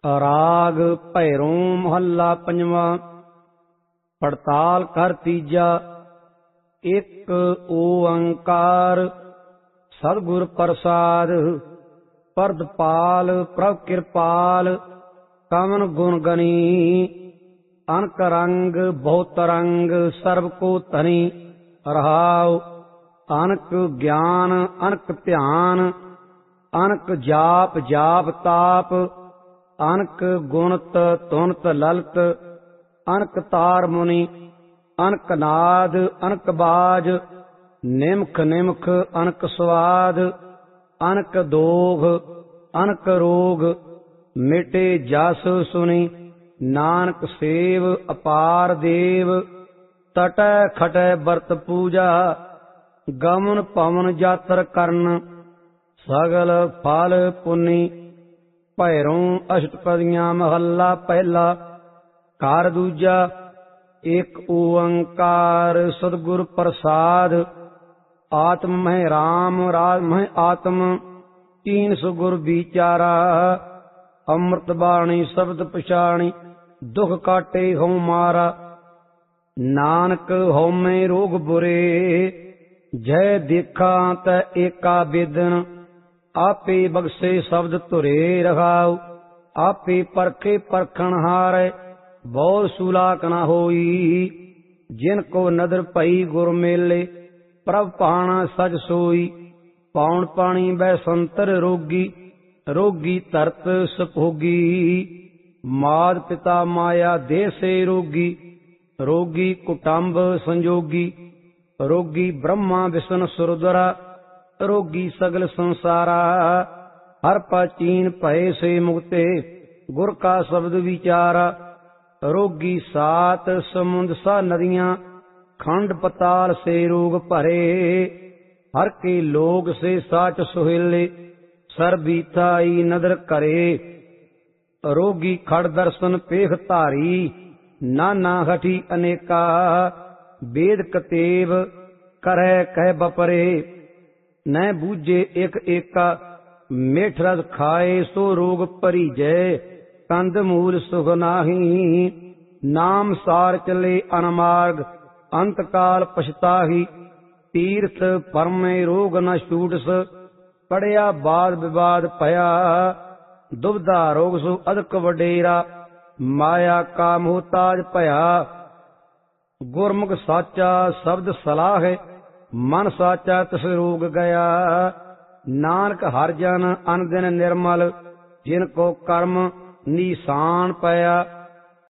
ਰਾਗ ਭੈਰੋਂ ਮਹੱਲਾ ਪੰਜਵਾਂ। ਪੜਤਾਲ ਕਰ ਤੀਜਾ। ਇੱਕ ਓੰਕਾਰ ਸਤਿਗੁਰ ਪ੍ਰਸਾਦ। ਪਰਦਪਾਲ ਪ੍ਰਭ ਕਿਰਪਾਲ ਕਵਨ ਗੁਣ ਗਨੀ। ਅਨਕ ਰੰਗ ਬਹੁਤ ਰੰਗ ਸਰਬ ਕੋ ਧਨੀ। ਰਹਾਉ ਅਨਕ ਗਿਆਨ ਅਨਕ ਧਿਆਨ ਅਨਕ ਜਾਪ ਜਾਪ ਤਾਪ। ਅਨਕ ਗੁਣਤ ਤੁਨਤ ਲਲਤ ਅਨਕ ਤਾਰ ਮੁਨੀ। ਅਨਕ ਨਾਦ ਅਨਕ ਬਾਜ ਨਿਮਖ ਨਿਮਖ ਅਨਕ ਸਵਾਦ। ਅਨਕ ਦੋਖ ਅਨਕ ਰੋਗ ਮਿਟੇ ਜਸ ਸੁਣੀ। ਨਾਨਕ ਸੇਵ ਅਪਾਰ ਦੇਵ ਤਟੈ ਖਟੈ ਬਰਤ ਪੂਜਾ। ਗਮਨ ਪਵਨ ਜਾਤਰ ਕਰਨ ਸਗਲ ਫਲ ਪੁਨੀ। ਭੈਰੋਂ ਅਸ਼ਟਪਦੀਆਂ ਮਹੱਲਾ ਪਹਿਲਾ। ਘਰ ਦੂਜਾ। ਇੱਕ ਓੰਕਾਰ ਸਤਿਗੁਰ ਪ੍ਰਸਾਦ। ਆਤਮ ਮਹਿ ਰਾਮ ਰਾਮ ਮਹਿ ਆਤਮ ਤੀਨ ਸੁਗੁਰ ਵਿਚਾਰਾ। ਅੰਮ੍ਰਿਤ ਬਾਣੀ ਸ਼ਬਦ ਪਛਾਣੀ ਦੁਖ ਕਾਟੇ ਹਉ ਮਾਰਾ। ਨਾਨਕ ਹਉਮੈ ਰੋਗ ਬੁਰੇ ਜੈ ਦੇਖਾਂ ਤੈ ਏਕਾ ਬੇਦਨ। ਆਪੇ ਬਖਸ਼ੇ ਸ਼ਬਦ ਧੁਰੇ ਰਖਾਉ ਆਪੇ ਪਰਖੇ ਪਰਖਣ ਹਾਰੈ। ਬਹੁ ਸੁਲਾਕ ਨ ਹੋਈ ਜਿਨ ਕੋ ਨਦਰ ਭਈ ਗੁਰ ਮੇਲੇ। ਪ੍ਰਭ ਭਾਣਾ ਸਜ ਸੋਈ ਪੌਣ ਪਾਣੀ ਬੈ ਸੰਤਰ ਰੋਗੀ। ਰੋਗੀ ਧਰਤ ਸਭੋਗੀ ਮਾਤ ਪਿਤਾ ਮਾਇਆ ਦੇਸੇ ਰੋਗੀ। ਰੋਗੀ ਕੁਟੰਬ ਸੰਜੋਗੀ ਰੋਗੀ ਬ੍ਰਹਮਾ ਵਿਸ਼ਨ ਸੁਰਦਰਾ। ਰੋਗੀ ਸਗਲ ਸੰਸਾਰਾ ਹਰ ਪ੍ਰਾਚੀਨ ਭਏ ਸੇ ਮੁਕਤੇ ਗੁਰ ਕਾ ਸ਼ਬਦ ਵਿਚਾਰਾ। ਰੋਗੀ ਸਾਤ ਸਮੁੰਦ ਸਾ ਨਦੀਆਂ ਖੰਡ ਪਤਾਲ ਸੇ ਰੋਗ ਭਰੇ। ਹਰ ਕੇ ਲੋਗ ਸੇ ਸਾਚ ਸੁਹੇਲੇ ਸਰਬੀ ਥਾਈ ਨਦਰ ਕਰੇ। ਰੋਗੀ ਖੜ ਦਰਸ਼ਨ ਪੇਖ ਧਾਰੀ ਨਾਨਾ ਹਠੀ ਅਨੇਕਾ। ਵੇਦ ਕਤੇਬ ਕਰੈ ਕਹਿ ਬਪਰੇ ਨੈ ਬੂਝੇ ਇਕ ਏਕਾ। ਮੇਠ ਰਸ ਖਾਏ ਸੋ ਰੋਗ ਭਰੀਜੈ ਕੰਦ ਮੂਲ ਸੁਖ ਨਾਹੀ। ਨਾਮ ਸਾਰ ਚਲੇ ਅਨਮਾਰਗ ਅੰਤ ਕਾਲ ਪਛਤਾਹੀ। ਤੀਰਥ ਪਰਮੇ ਰੋਗ ਨ ਛੂਟਸ ਪੜਿਆ ਬਾਦ ਵਿਵਾਦ ਭਇਆ। ਦੁਬਦਾ ਰੋਗ ਸੋ ਅਦਕ ਵਡੇਰਾ ਮਾਇਆ ਕਾ ਮੁਹਤਾਜ ਭਇਆ। ਗੁਰਮੁਖ ਸਾਚਾ ਸ਼ਬਦ ਸਲਾਹ ਮਨ ਸਾਚਾ ਤਿਸ ਰੋਗ ਗਿਆ। ਨਾਨਕ ਹਰਿ ਜਨ ਅਨ ਦਿਨ ਨਿਰਮਲ ਜਿਨ ਕੋ ਕਰਮ ਨੀਸਾਨ ਪਿਆ।